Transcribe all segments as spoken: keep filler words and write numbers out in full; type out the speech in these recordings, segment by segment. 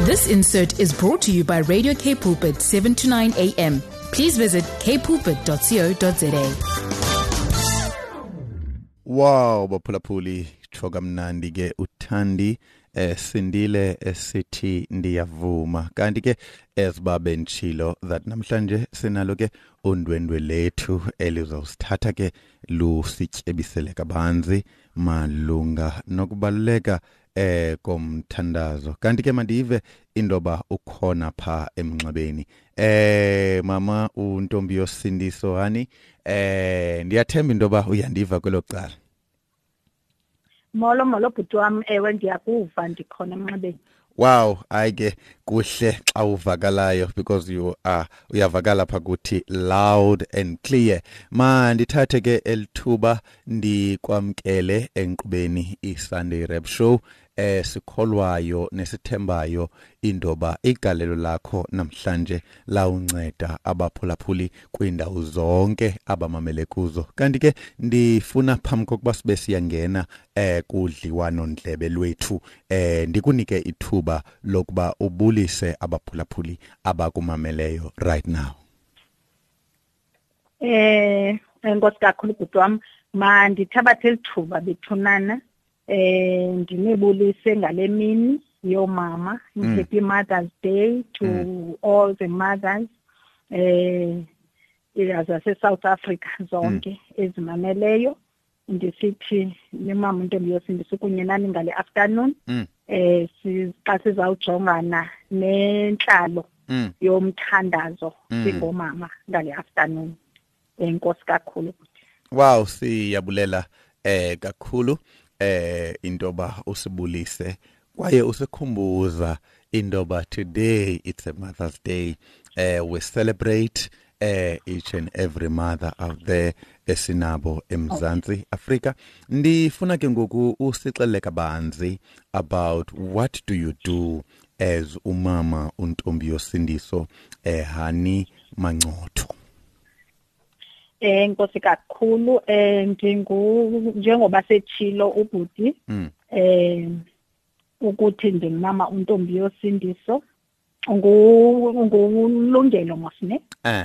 This insert is brought to you by Radio K Pulpit seven to nine a m. Please visit k pulpit dot co dot za. Wow, baphulaphuli thoka mnandi ke uthandi eh sindile esithi ndiyavuma kanti ke esibabe nchilo that namhlanje sinalo ke undwendwe lethu elizosithatha ke lusityebisele kabanzi malunga nokubaluleka eh komthandazo kanti ke mandive indoba ukhona pha emnxebeni eh mama uNtombi yosindiso hani eh ndiyathemba indoba uyandiva kwelo cala. Molo molo bhuti wami ewe ndiyakuva ndikhona emnxebeni. Wow, ayike kuhle xa uvakalayo because you are uyavakala phakuthi loud and clear. Ma ndithathe ke elithuba ndikwamkele enqubeni iSunday Rap Show eh sikholwayo nesithembayo indoba igalelo lakho namhlanje la unceda abaphulaphuli kwindawo zonke abamamele kuzo. Kanti ke ndifuna phambi kokuba sibe siyangena eh kudliwano ndlebe lwethu eh ndikunike ithuba lokuba ubulise abaphulaphuli abakumameleyo right now. Eh enkosi kakhulu bhuti wami ma ndithabathe lithuba bethunana eh ndinebulise ngale mini yomama mm. Happy Mother's Day to mm. all the mothers eh as South Africa zonke mm. ezimameleyo ndisithi nemama uNtombi yosindiso kunye nani ngale afternoon mm. eh sixa sizawujongana nenhlalo mm. yomthandazo mm. singomama ngale afternoon. Enkosi kakhulu. Wow, siyabulela eh kakhulu eh indoba usibulise kwaye usikhumbuza indoba today it's a Mother's Day. Uh, we celebrate uh, each and every mother out there esinabo eMzantsi okay. Africa. Ndifuna ke ngoku usixelele kabanzi about what do you do as umama uNtombi yosindiso eh Hani Mangcotho. Eh nkosi kakhulu eh ndingu njengoba sethilo ubhuti mm. eh ukuthi ndingumama uNtombi yosindiso ngu ngulungelo mosine eh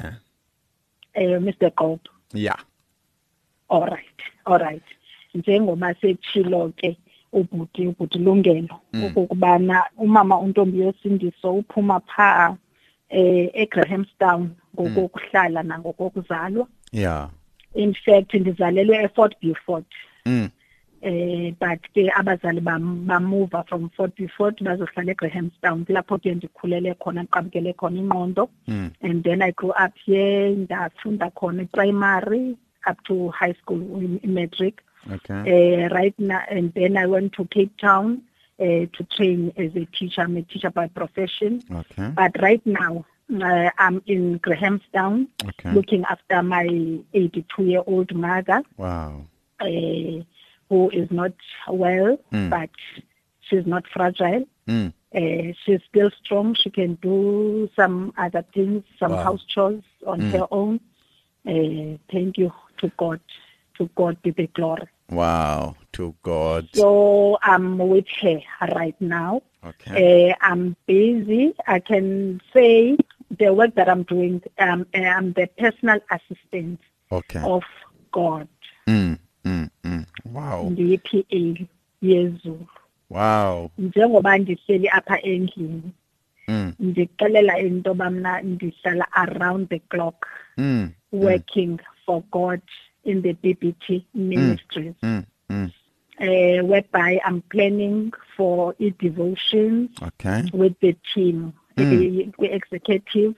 eh Mister Gold. Yeah. All right. All right. Njengoba sethilo ke ubhuti ubhuti lungelo mm. ukubana umama uNtombi yosindiso uphuma pha eh eGrahamstown ngokuhlala mm. nangokuzalwa. Yeah. In fact ndizalelwe eFort Beaufort. Mm. Eh but ke abazali bam move from Fort Beaufort bazohlala eGrahamstown lapho ke ndikhulele khona ngiqabukele khona ingqondo mm. and then I grew up here ndafunda khona primary up to high school in, in matric. Okay. Uh, right now and then I went to Cape Town uh, to train as a teacher. I'm a teacher by profession. Okay. But right now uh, I'm in Grahamstown okay. looking after my eighty-two-year-old mother. Wow. Uh, who is not well, mm. but she's not fragile. Mm. Uh, she's still strong. She can do some other things, some wow. house chores on mm. her own. Uh, thank you to God. To God be the glory. Wow, to God. So I'm with her right now. Okay. Uh, I'm busy. I can say the work that I'm doing, um, I'm the personal assistant okay. of God. Mm. Mm, mm. Wow. Ndi P A yezulu. Wow. Njengoba ndihleli apha endlini. Mm. Ndixelela into bamna ndihlala around the clock mm. working mm. for God in the B B T ministries. Mm. Mm. Uh, whereby I'm planning for a devotion okay. with the team, mm. the, the executive,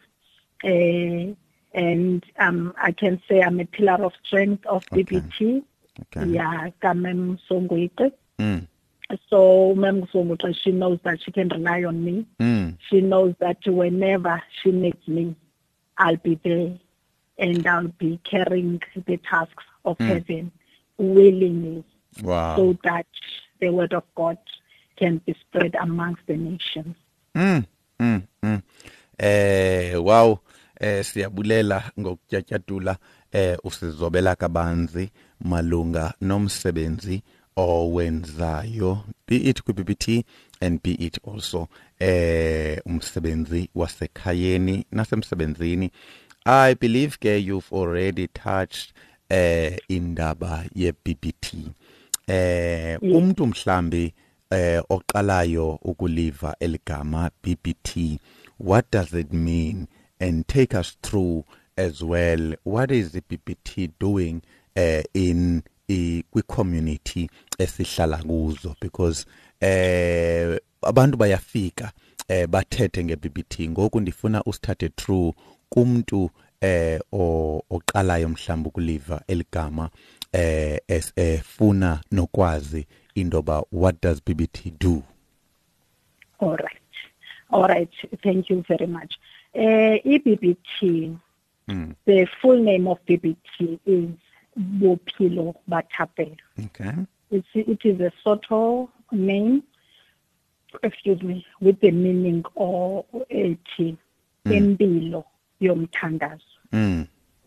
uh, and um, I can say I'm a pillar of strength of okay. B B T. Okay. Yeah, Kamem Songwete. Mm. So Mem Songwete, she knows that she can rely on me. Mm. She knows that whenever she needs me, I'll be there and I'll be carrying the tasks of mm. heaven willingly. Wow. So that the word of God can be spread amongst the nations. Mm. Mm. Mm. Eh, wow. Eh, siyabulela ngokutyatyadula eh usizobela kabanzi malunga nomsebenzi owenzayo, be it ku B B T and be it also eh umsebenzi wasekhayeni nasemsebenzini. I believe ke you've already touched eh indaba ye B B T. Eh umuntu mhlambi eh oqalayo ukuliva eligama B B T, what does it mean? And take us through as well, what is the B B T doing uh, in a community esihlala kuzo, because eh abantu bayafika eh bathethe nge B B T. Ngoku ndifuna usithathe through kumuntu eh oqalayo mhlawumbe ukuliva eligama eh esefuna nokwazi indoba what does B B T do? All right. All right. Thank you very much. Uh, E B B T, mm. the full name of B B T is Bophelo ba Thapelo. Okay. It's, it is a Sotho name, excuse me, with the meaning of ethi impilo yomthandazo. Mm.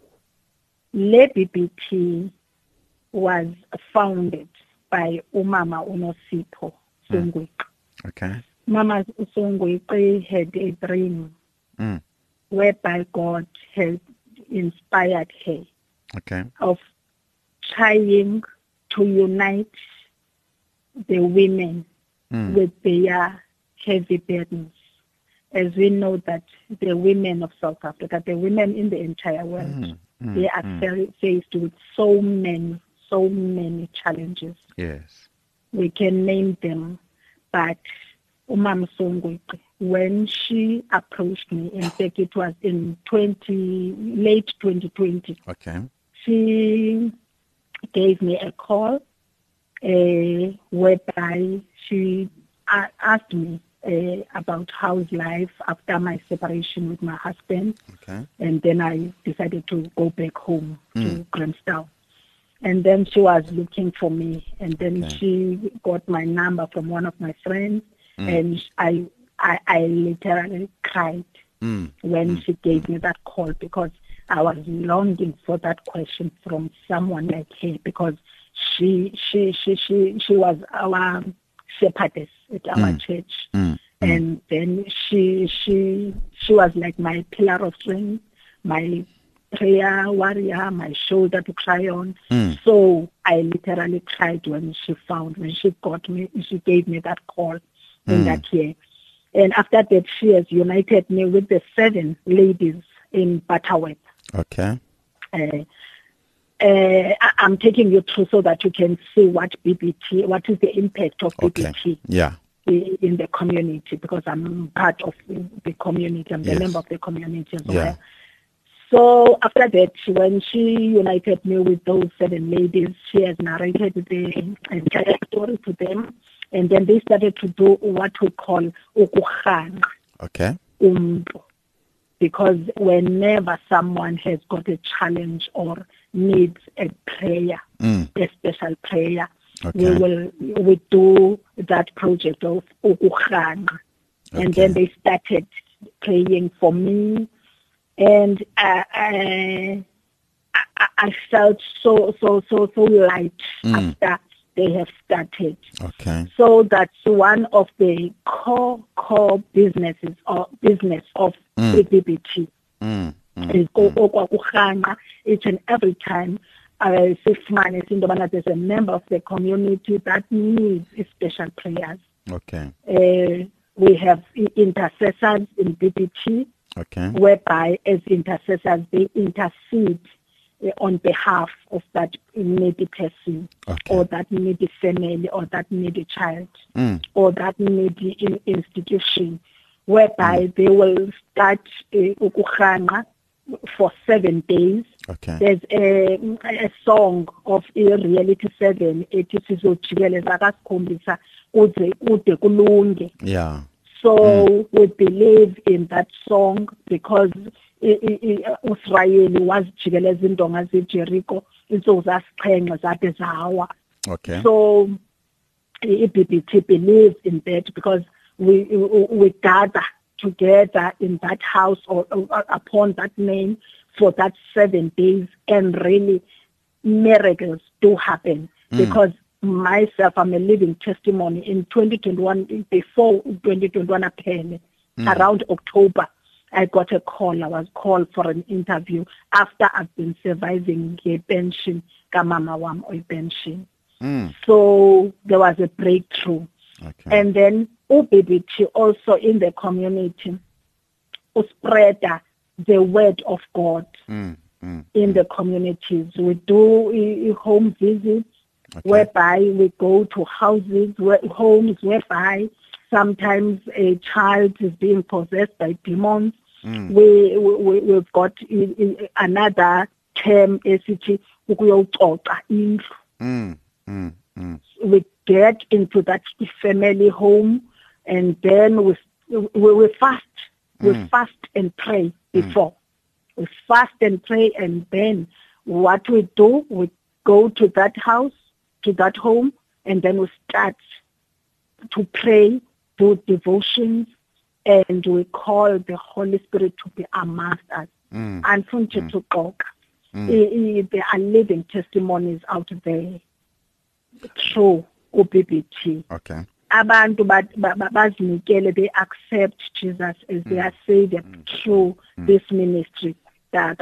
Le B B T was founded by Umama Unosipho Songweki. Okay. Mama Songweki had a dream mm. whereby God had inspired her okay. of trying to unite the women mm. with their heavy burdens. As we know that the women of South Africa, the women in the entire world, mm. Mm. they are mm. faced with so many, so many challenges. Yes. We can name them, but Umam Songweki, when she approached me, in fact it was in twenty late twenty twenty. Okay. She gave me a call, uh, whereby she uh, asked me uh, about how's life after my separation with my husband. Okay. And then I decided to go back home mm. to Grahamstown. And then she was looking for me, and then okay. she got my number from one of my friends. Mm. And I, I, I literally cried mm. when mm. she gave me that call, because I was longing for that question from someone like her, because she, she, she, she, she was our shepherdess at our mm. church, mm. and mm. then she, she, she was like my pillar of strength, my prayer warrior, my shoulder to cry on. Mm. So I literally cried when she found, when she got me, she gave me that call. In mm. that year. And after that, she has united me with the seven ladies in Butterworth. Okay. Uh, uh, I, I'm taking you through so that you can see what B B T, what is the impact of okay. B B T yeah. in the community, because I'm part of the community, I'm the yes. member of the community as yeah. well. So after that, when she united me with those seven ladies, she has narrated the entire story to them. And then they started to do what we call ukukhanga. Okay. Umntu. Because whenever someone has got a challenge or needs a prayer, mm. a special prayer, okay. we will we do that project of ukukhanga. Okay. And then they started praying for me, and uh, I, I, I felt so so so so light mm. after they have started. Okay. So that's one of the core core businesses or business of mm. the B B T. Mm. Mm. Is mm. each and every time uh, six months in the there's a member of the community that needs special prayers. Okay. Uh, we have intercessors in B B T. Okay. Whereby as intercessors they intercede on behalf of that needy person, okay. or that needy family, or that needy child, mm. or that needy in institution, whereby mm. they will start ukukhanga uh, for seven days. Okay. There's a, a song of a reality seven. It is yeah. So mm. we believe in that song because Israel was jikeleza indonga zeJericho insuku zasiqhenqa zabe zawa. Okay. So I B B T believes in that because we we, we gather together in that house or, or upon that name for that seven days, and really miracles do happen mm. because myself, I'm a living testimony. In twenty twenty-one, before twenty twenty-one appeared, mm. around October, I got a call. I was called for an interview after I've been surviving a pension, kamama wam or pension. Mm. So there was a breakthrough. Okay. And then U B B T also in the community spread the word of God mm. Mm. in mm. the communities. We do uh, home visits, okay. whereby we go to houses, where, homes whereby sometimes a child is being possessed by demons. Mm. We, we, we've got in, in another term, A C T, mm. mm. mm. we get into that family home, and then we, we, we fast. Mm. We fast and pray before. Mm. We fast and pray, and then what we do, we go to that house, to that home, and then we start to pray, do devotions, and we call the Holy Spirit to be amongst us. Mm. And from mm. to talk, mm. there are living testimonies out there through U B B T. Okay. Abantu bazinikele, they accept Jesus as mm. their Savior mm. through mm. this ministry. Wow.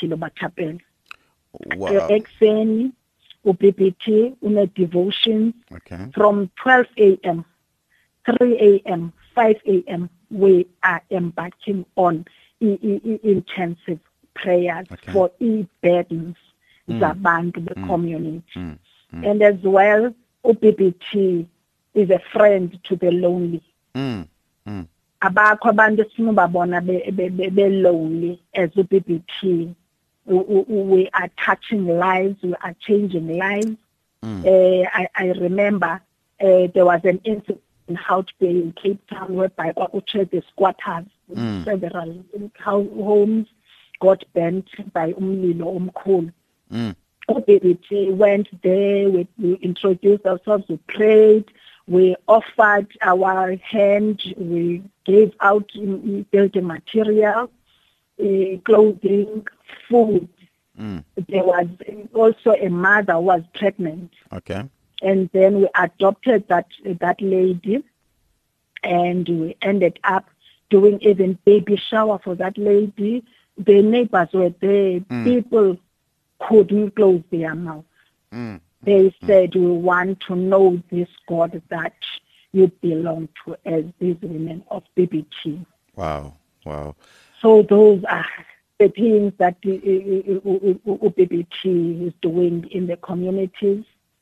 Exeni, U B B T, une devotions okay. from twelve a.m., three a.m., five a.m. we are embarking on I- I- intensive prayers okay. for e burdens mm. zabantu the mm. community. Mm. Mm. And as well, U B B T is a friend to the lonely. Mm. Mm. Abakho abantu esinubabona be lonely as U B B T. We are touching lives, we are changing lives. Mm. Uh, I, I remember uh, there was an incident in Hout Bay in Cape Town whereby the squatters, mm. several homes got burnt by umlilo omkhulu. Mm. U B B T went there, we, we introduced ourselves, we prayed, we offered our hand, we gave out building material, uh, clothing, food. Mm. There was also a mother who was pregnant. Okay. And then we adopted that that lady, and we ended up doing even baby shower for that lady. The neighbors were there. Mm. People couldn't close their mouth. Mm. They said, we want to know this God that you belong to as these women of B B T. Wow, wow. So those are the things that U B B T is doing in the communities.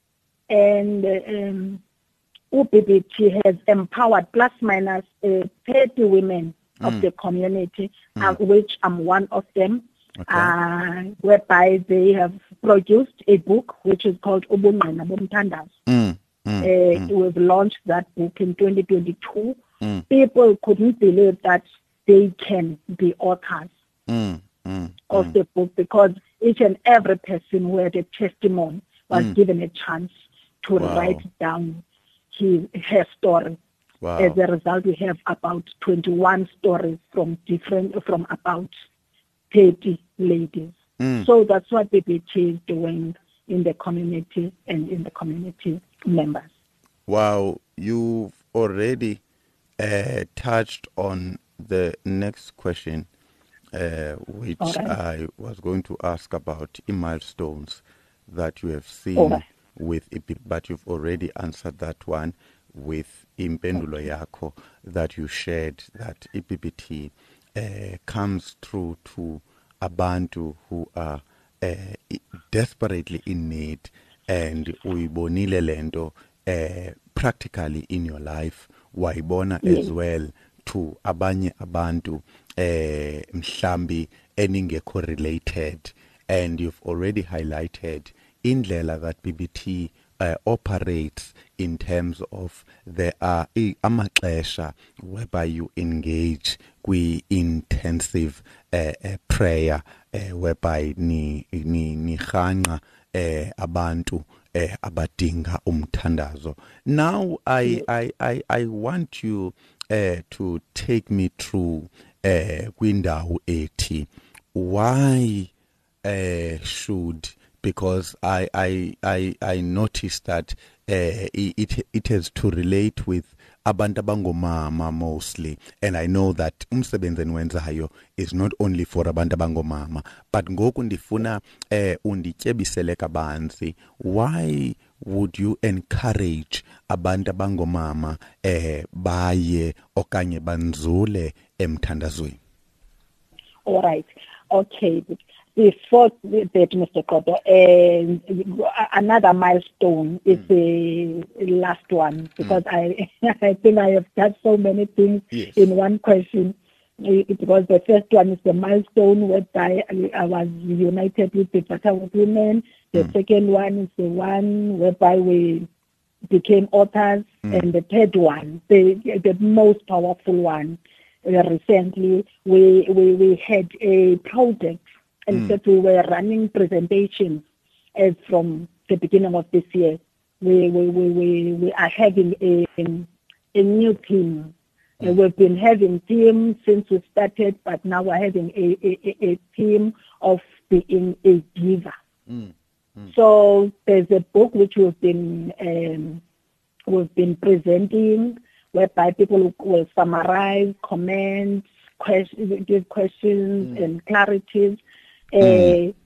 And um, U B B T has empowered plus minus uh, thirty women mm. of the community, mm. uh, which I'm one of them. Okay. Uh, whereby they have produced a book which is called Ubungqina Bomthandazo. Mm, mm, uh, mm. We've launched that book in twenty twenty-two. Mm. People couldn't believe that they can be authors mm, mm, of mm. the book, because each and every person who had a testimony was mm. given a chance to wow. write down his her story. Wow. As a result, we have about twenty-one stories from different from about thirty ladies. Mm. So that's what B B T is doing in the community and in the community members. Wow, you've already uh, touched on the next question, uh, which right. I was going to ask about milestones that you have seen right. with I P, but you've already answered that one with impendulo yakho that you shared, that I P B T uh, comes through to abantu who are uh, desperately in need, and uyibonile lento uh, practically in your life, wayibona yes. as well to abanye abantu uh, mhlambi eningekho related, and you've already highlighted indlela that B B T uh, operates in terms of there are amaxesha whereby you engage kwi-intensive uh, uh, prayer uh, whereby ni ni nihanga uh, abantu uh, abadinga umthandazo. Now I, I, I, I want you uh, to take me through uh, kwindawo ethi why uh, should, because I, I, I, I noticed that uh, it it has to relate with abantu abangomama mostly, and I know that umsebenzi enwenzayo is not only for abantu abangomama, but ngoku ndifuna eh undityebisele kabanzi, why would you encourage abantu abangomama eh baye okanye banzule emthandazweni? All right. Okay. Before that, Mister Koto, uh, another milestone is mm. the last one, because mm. I I think I have done so many things yes. in one question. It was the first one is the milestone whereby I was united with the Butterworth Women. The mm. second one is the one whereby we became authors, mm. and the third one, the the most powerful one, uh, recently we we we had a project. And so mm. we were running presentations as from the beginning of this year. We we we we, we are having a a new team. Mm. Uh, we've been having teams since we started, but now we're having a a, a team of being a diva. Mm. Mm. So there's a book which we've been um, we've been presenting, whereby people will summarize, comment, question, give questions mm. and clarities. Uh, mm.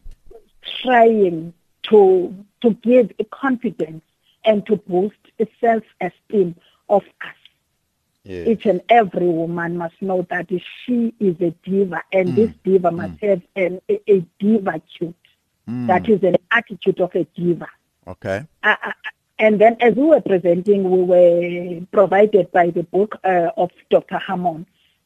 trying to to give a confidence and to boost a self-esteem of us. Yeah. Each and every woman must know that she is a diva, and mm. this diva must mm. have an, a, a diva-tude. Mm. That is an attitude of a diva. Okay. Uh, uh, and then as we were presenting, we were provided by the book uh, of Doctor Hammond,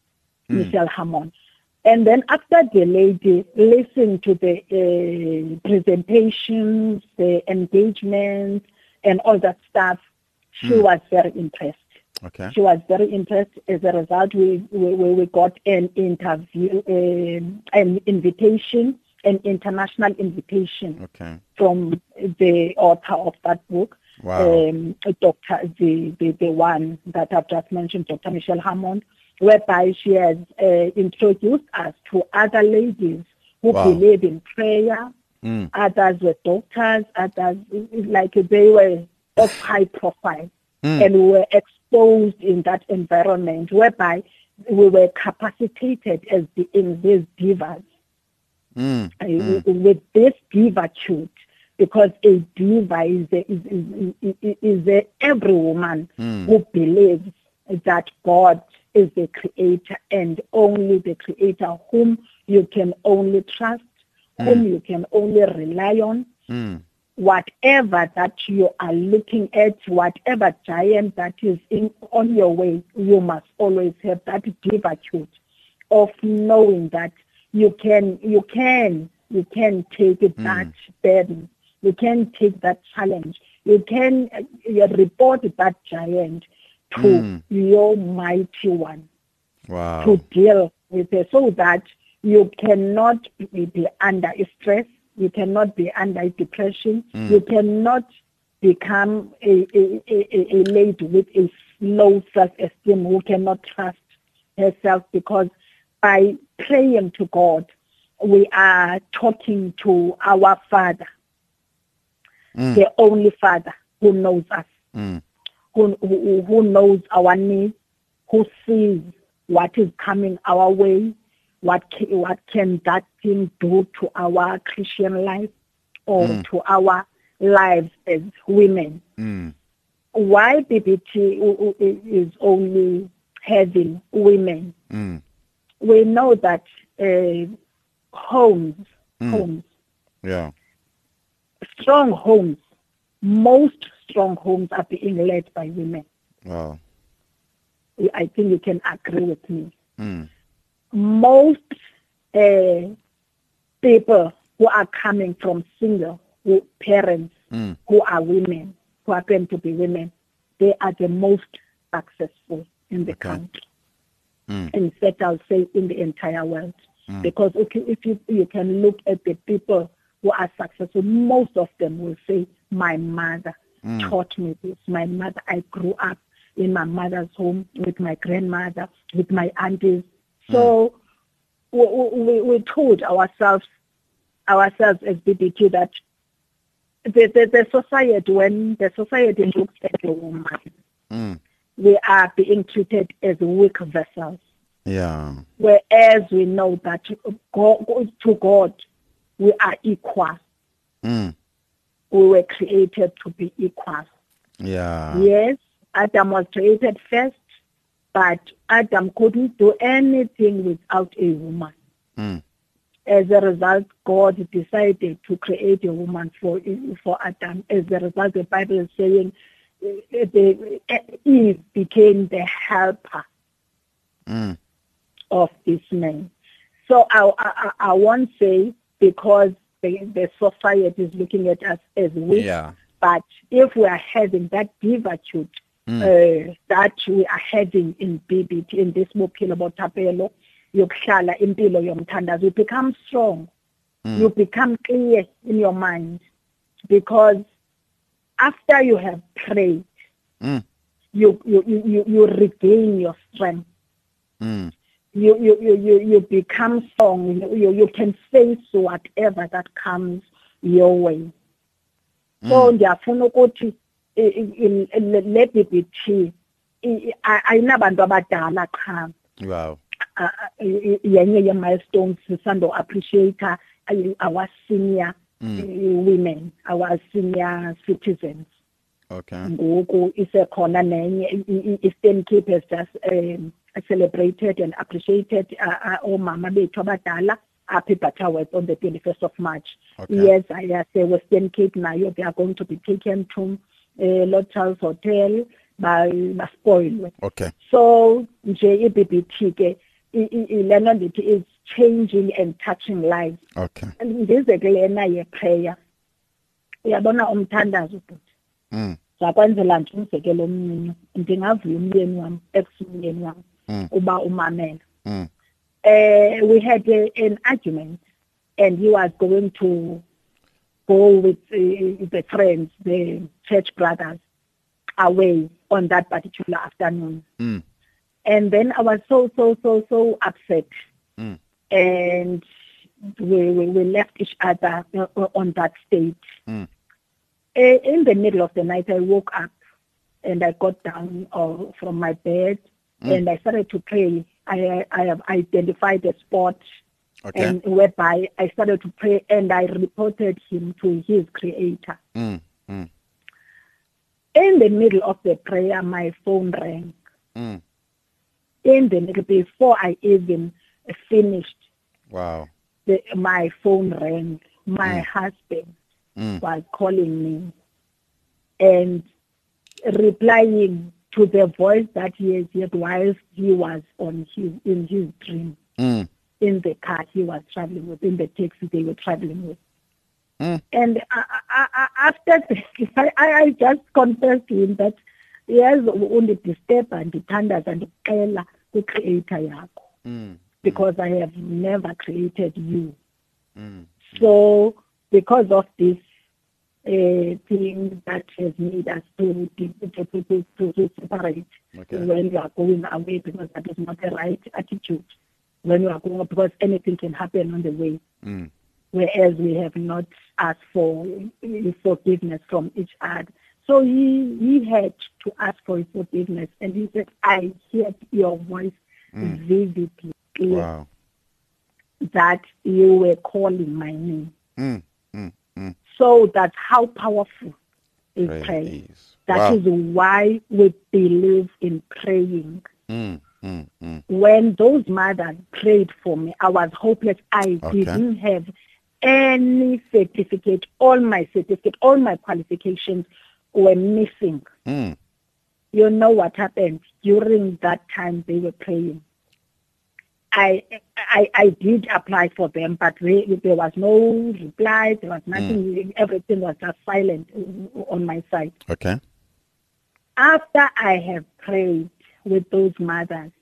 mm. Michelle Hammond. And then after the lady listened to the uh, presentations, the engagements, and all that stuff, she mm. was very impressed. Okay. She was very impressed. As a result, we we, we got an interview, uh, an invitation, an international invitation okay. from the author of that book, wow. um, Doctor the, the the one that I've just mentioned, Doctor Michelle Hammond, whereby she has uh, introduced us to other ladies who wow. believe in prayer. Mm. Others were doctors. Others, like they were of high profile, mm. and we were exposed in that environment, whereby we were capacitated as the, in these divas. Mm. Uh, mm. with this diva-tude, because a diva is a, is, is, is, is a, every woman mm. who believes that God is the creator, and only the creator whom you can only trust, mm. whom you can only rely on. Mm. Whatever that you are looking at, whatever giant that is in on your way, you must always have that diva-tude of knowing that you can, you can, you can take mm. that burden, you can take that challenge, you can uh, report that giant to mm. your mighty one, wow. to deal with it, so that you cannot be, be under stress, you cannot be under depression, mm. you cannot become a, a, a, a lady with a low self-esteem who cannot trust herself, because by praying to God, we are talking to our Father, mm. the only Father who knows us, mm. who, who, who knows our needs, who sees what is coming our way, what can, what can that thing do to our Christian life or mm. to our lives as women. Mm. Why B B T is only having women? Mm. We know that uh, homes, mm. homes, yeah, strong homes, most strong homes are being led by women. Wow. I think you can agree with me. Mm. Most uh, people who are coming from single who, parents mm. who are women, who happen to be women, they are the most successful in the okay. country. Mm. In fact, I'll say in the entire world. Mm. Because if, you, if you, you can look at the people who are successful, most of them will say, my mother mm. taught me this. My mother, I grew up in my mother's home with my grandmother, with my aunties. So mm. we, we, we told ourselves, ourselves as B B Q that the, the, the society, when the society looks at the woman, Mm. we are being treated as weak vessels. Yeah. Whereas we know that God, to God, we are equal. Mm. We were created to be equal. Yeah. Yes, Adam was created first, but Adam couldn't do anything without a woman. Mm. As a result, God decided to create a woman for for Adam. As a result, the Bible is saying uh, the, Eve became the helper Mm. of this man. So I, I, I won't say because the, the society is looking at us as weak, Yeah. but if we are having that divitude Mm. uh, that we are having in B B T, in this Bophelo Bothapelo, yokuhlala impilo yomthandazo, you become strong. Mm. You become clear in your mind, because after you have prayed, Mm. you you, you, you regain your strength. Mm. You, you, you, you, you become strong. You, you, you can face whatever that comes your way. So ndiyafuna ukuthi le B B T ayinabantu abadala qha. Wow. Yenye ye-milestones sisando appreciate our senior Mm. women, our senior citizens. Okay. Ngoku isekhona nenye i-Eastern Cape has just um, celebrated and appreciated omama bethu abadala apha eButterworth on the twenty-first of March. Okay. Yes, I say Western Cape nayo, they are going to be taken to uh, Lord Charles Hotel by spoil. Okay. So nje i-B B T ke ilena ndithi is changing and touching lives. Okay. Ndize ke lena ye-prayer. Uyabona umthandazo bhuti. Mm. Zakwenzela nje umzekelo omncinci, ndingavuya umyeni wami, ex-umyeni wami, Mm. uba umamela. Mm. Uh, we had a, an argument, and he was going to go with uh, the friends, the church brothers, away on that particular afternoon. Mm. And then I was so, so, so, so upset. Mm. And we, we, we left each other uh, on that state. Mm. Uh, in the middle of the night, I woke up and I got down uh, from my bed Mm. and I started to pray. I, I have identified a spot Okay. and whereby I started to pray and I reported him to his creator. Mm. Mm. In the middle of the prayer, my phone rang. Mm. In the middle, before I even finished, Wow. the, my phone rang. My Mm. husband Mm. was calling me and replying to the voice that he has heard whilst he was on his in his dream, Mm. in the car he was traveling with, in the taxi they were traveling with. Mm. And I, I, I, after this, I, I just confessed to him that yes, undidisturb andithandaza ndicela kwi-creator yakho, Mm. because I have never created you. Mm. So because of this uh, thing that has made us to, to, to, to, to, to separate Okay. when you are going away, because that is not the right attitude. When you are going, because anything can happen on the way. Mm. Whereas we have not asked for forgiveness from each other. So he, he had to ask for his forgiveness, and he said, I heard your voice Mm. vividly, clear, Wow. that you were calling my name. Mm. Mm. Mm. So that's how powerful is Prayer prayer. is. That Wow. is why we believe in praying. Mm. Mm. Mm. When those mothers prayed for me, I was hopeless. I Okay. didn't have any certificate. All my certificate, all my qualifications were missing. Mm. You know what happened during that time they were praying. I I, I did apply for them, but they, there was no reply. There was nothing. Mm. Everything was just silent on my side. Okay. After I have prayed with those mothers,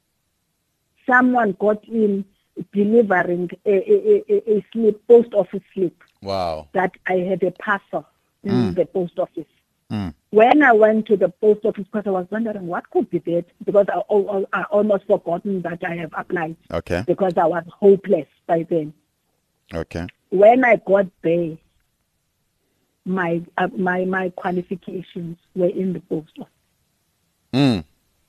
someone got in delivering a, a, a, a slip, post office slip, Wow. that I had a parcel in Mm. the post office. Mm. When I went to the post office, because I was wondering what could be that, because I, I, I almost forgotten that I have applied, Okay. because I was hopeless by then. Okay. When I got there, my uh, my my qualifications were in the post. Mm.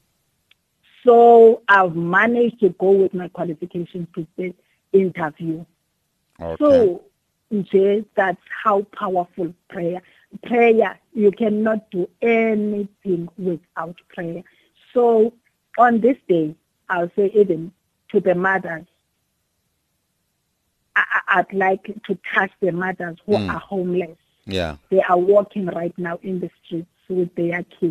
So I've managed to go with my qualifications to the interview. Okay. So nje, that's how powerful prayer. Prayer, you cannot do anything without prayer. So on this day, I'll say even to the mothers, I, I'd like to touch the mothers who Mm. are homeless. Yeah. They are walking right now in the streets with their kids.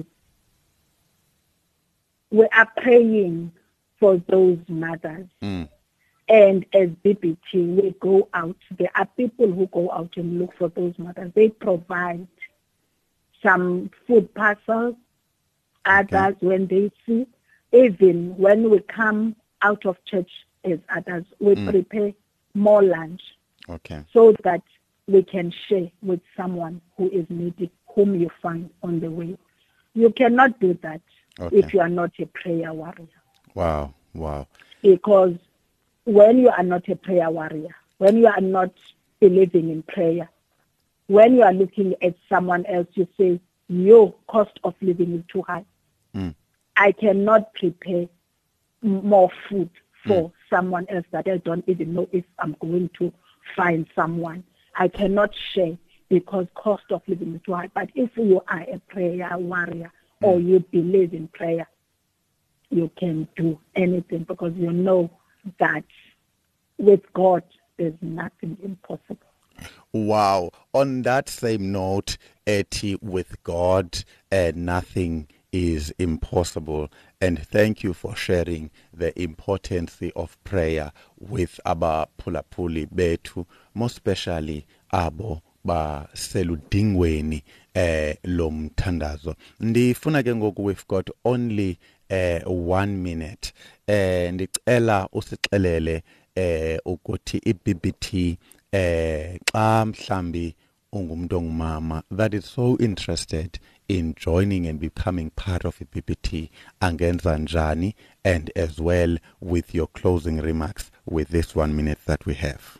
We are praying for those mothers. Mm. And as B B T, we go out. There are people who go out and look for those mothers. They provide some food parcels. Others, Okay. when they see, even when we come out of church as others, we Mm. prepare more lunch Okay. so that we can share with someone who is needy, whom you find on the way. You cannot do that Okay. if you are not a prayer warrior. Wow. Wow. Because when you are not a prayer warrior, when you are not believing in prayer, when you are looking at someone else, you say, your cost of living is too high. Mm. I cannot prepare m- more food for Mm. someone else that I don't even know if I'm going to find someone. I cannot share because cost of living is too high. But if you are a prayer warrior or you believe in prayer, you can do anything because you know that with God, there's nothing impossible. Wow. On that same note, Eti, with God, uh, nothing is impossible. And thank you for sharing the importance of prayer with aba phulaphuli bethu, more especially abo ba seludingweni eh lomthandazo. Ndifuna ke ngoku, we've got only uh, one minute. Eh ndicela usixelele eh ukuthi i-B B T eh xa mhlambi ungumuntu ongumama that is so interested in joining and becoming part of i-B B T angenza njani, and as well with your closing remarks with this one minute that we have.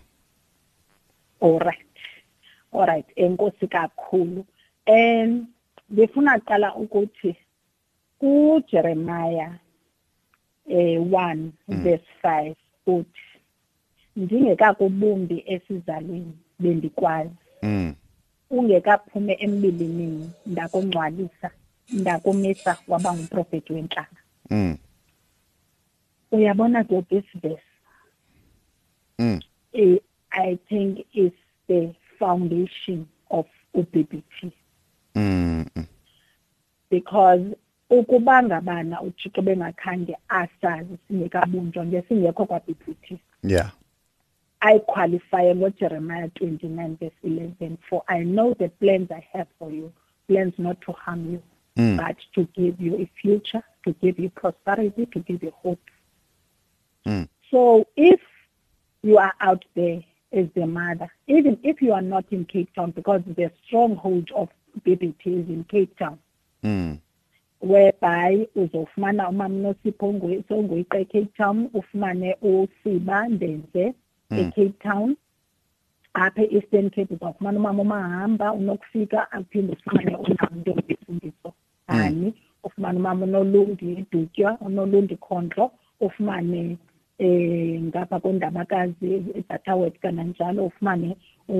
All right. All right. Enkosi kakhulu. Um ngifuna qala ukuthi ku Jeremiah eh one Mm. verse five uthi ndingekakubumbi esizalweni bendikwazi Mm. ungekaphume embilinini ndakongcwalisa ndakumisa waba ngumprofeti wenhlanga. Mm. Uyabona ke this verse, Mm. eh, I think is the foundation of U B B T. Mm. Mm. Because ukuba ngabana uThixo bengakhange asazi singekabunjwa nje singekho kwa B B T, Yeah. I qualify ngo Jeremiah twenty-nine verse eleven, for I know the plans I have for you, plans not to harm you, Mm. but to give you a future, to give you prosperity, to give you hope. Mm. So if you are out there as the mother, even if you are not in Cape Town, because the stronghold of B B T is in Cape Town, Mm. whereby uzofumana umama uNosipho ongoyiqa eCape Town, ufumane uSiba Ndenze eCape Town, apha e-Eastern Cape uzofumana umama uMahamba unokufika aphinde ufumane umama uNtombifundiso Hani, ufumane umama uNolundi Dutya, uNolundi Khondlo, ufumane eh ngapha koNdabakazi eDathawet kananjalo ufumane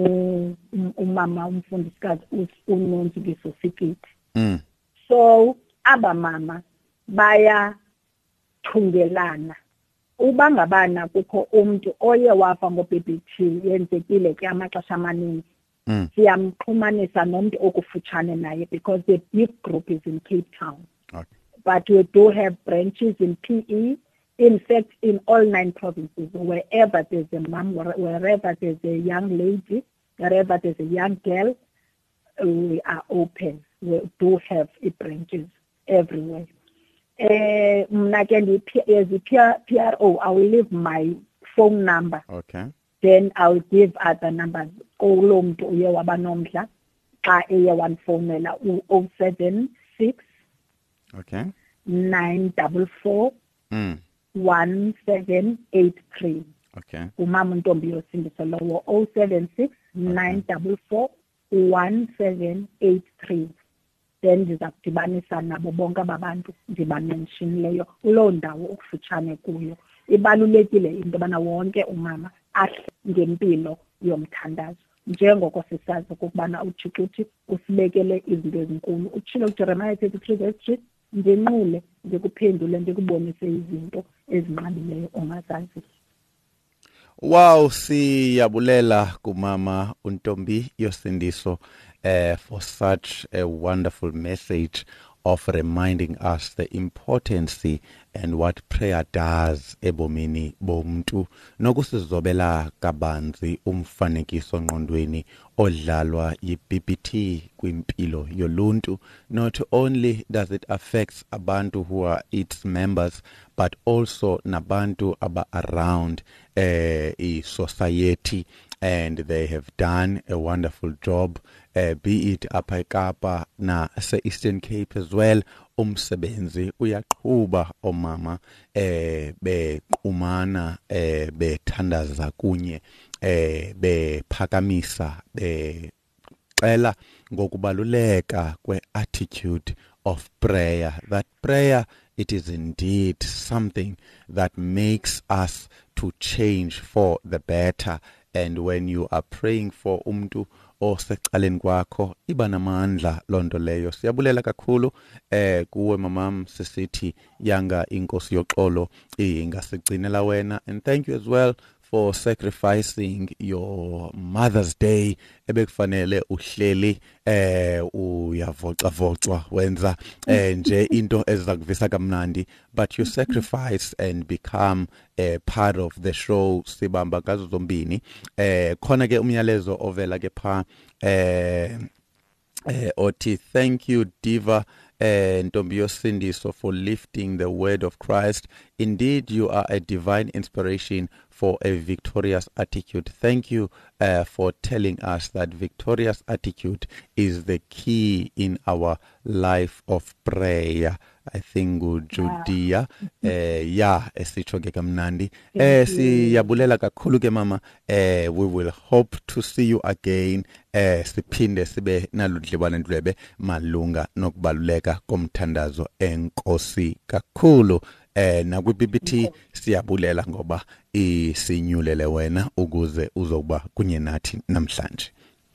umama umfundisikazi uNonzibiso Sikiti. Mm. So aba mama baya thungelana. Uba ngabana kukho umuntu oye wafa ngo-B B T yenzekile ke amaxesha amaninzi, Mm. siyamxhumanisa nomuntu okufutshane naye because the big group is in Cape Town. Okay. But we do have branches in P E, in fact in all nine provinces, wherever there's a mom, wherever there's a young lady, wherever there's a young girl, we are open. We do have branches everywhere. Uh, as a P R O, I will leave my phone number. Okay. Then I'll give other numbers. Kulo muntu uye wabanomdla xa eye wanfonela u-oh seven six Okay. nine four four Mm. one seven eight three. Okay. Umama uNtombi yosindiso lowo oh seven six nine four four one seven eight three. Then ndizakudibanisa nabo bonke ababantu ndibamenshinileyo kuloo ndawo okufutshane kuyo. Ibalulekile into yobana wonke umama ahle ngempilo yomthandazo. Njengoko sisazi ukubana uThixo uthi usibekele izinto ezinkulu. Utshilo kuJeremiah thirty-three verse three, ndinqule ndikuphendule ndikubonise izinto ezinqabileyo ongazazi. Wow, siyabulela kumama uNtombi Yosindiso uh, for such a wonderful message of reminding us the importance and what prayer does ebomini bomntu, nokusizobela kabanzi umfanekiso ngqondweni odlalwa yi-B B T kwimpilo yoluntu. Not only does it affect abantu who are its members, but also nabantu aba around uh, a society, and they have done a wonderful job, uh, be it Upper Kapa na se Eastern Cape as well. Umsebenzi uyaqhuba omama eh bequmana eh bethandaza kunye eh bephakamisa becela ngokubaluleka kwe-attitude of prayer. That prayer, it is indeed something that makes us to change for the better. And when you are praying for umntu osecaleni kwakho, iba namandla lonto leyo. Siyabulela kakhulu eh kuwe mamam sisithi yanga inkosi yoxolo ingasigcinela wena. And thank you as well for sacrificing your Mother's Day ebekufanele uhleli eh uyavoca voca wenza eh nje into ezakuvisa kamnandi, but you sacrifice and become a part of the show. Sibamba ngazo zombini eh khona ke umyalezo ovela ke pha eh eh othi thank you Diva and Ntombi Yosindiso for lifting the word of Christ. Indeed, you are a divine inspiration for a victorious attitude. Thank you uh, for telling us that victorious attitude is the key in our life of prayer. I think Judea eh ya esitsho ke kamnandi eh siyabulela kakhulu ke mama. eh we will hope to see you again eh siphinde sibe naludlibane ndlebe malunga nokubaluleka komthandazo enkosi kakhulu. Eh na kwi-B B T siyabulela ngoba isinyulele wena ukuze uzokuba kunye nathi namhlanje.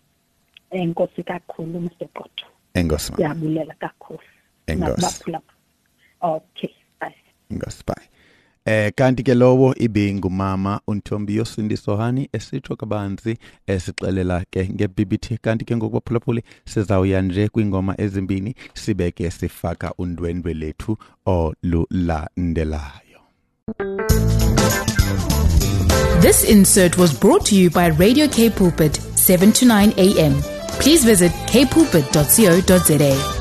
Enkosi kakhulu mseqotho. Enkosi. Siyabulela kakhulu. Enkosi. Okay, bye. Enkosi, bye. Eh kanti ke lowo ibingu mama uNtombi Yosindiso hani esitsho kabanzi esixelela ke nge-B B T. Kanti ke ngokuphulaphuli sizawuya nje kwingoma ezimbini sibeke sifaka undwendwe lethu olulandelayo. This insert was brought to you by Radio K Pulpit, seven to nine a m. Please visit k pulpit dot co dot za.